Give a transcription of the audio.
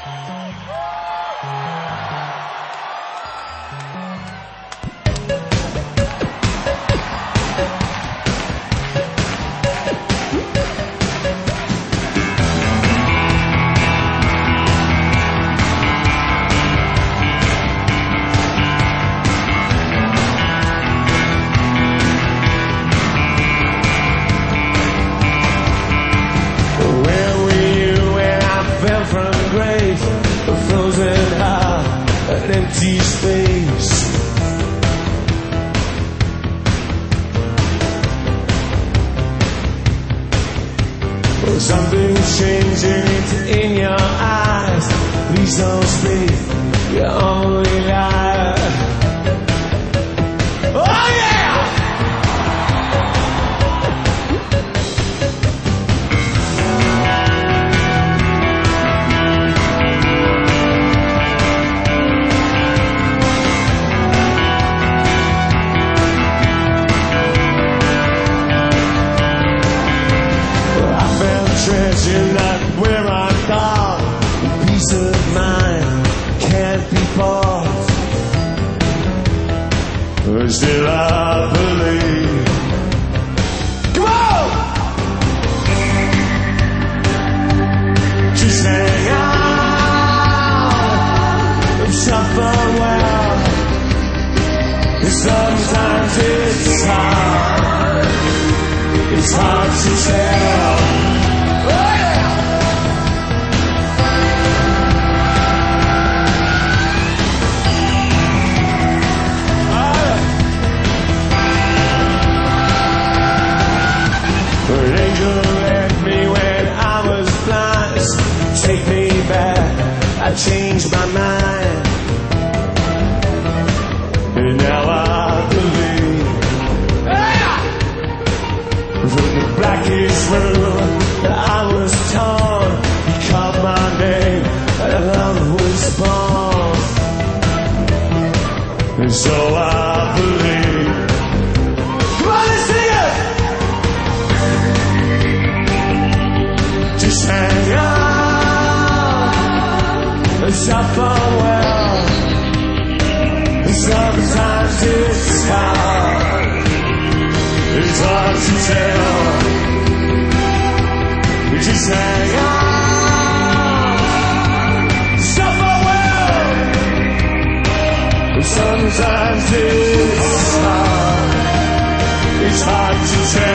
Empty space. Something's changing in your eyes. Please don't speak, you're only liar. Oh yeah! Treasure not where I thought. Peace of mind can't be bought. Still I believe. Come on! Just hang on and suffer well. Sometimes it's hard to tell. An angel left me when I was blind. Take me back, I changed my mind. And now I believe. From the blackest room I was torn. He called my name and love was born. And so I believe. Come on, let's sing it! Just hang on and suffer well. Sometimes it's hard to tell. Just hang on, suffer well. Sometimes it's hard to tell.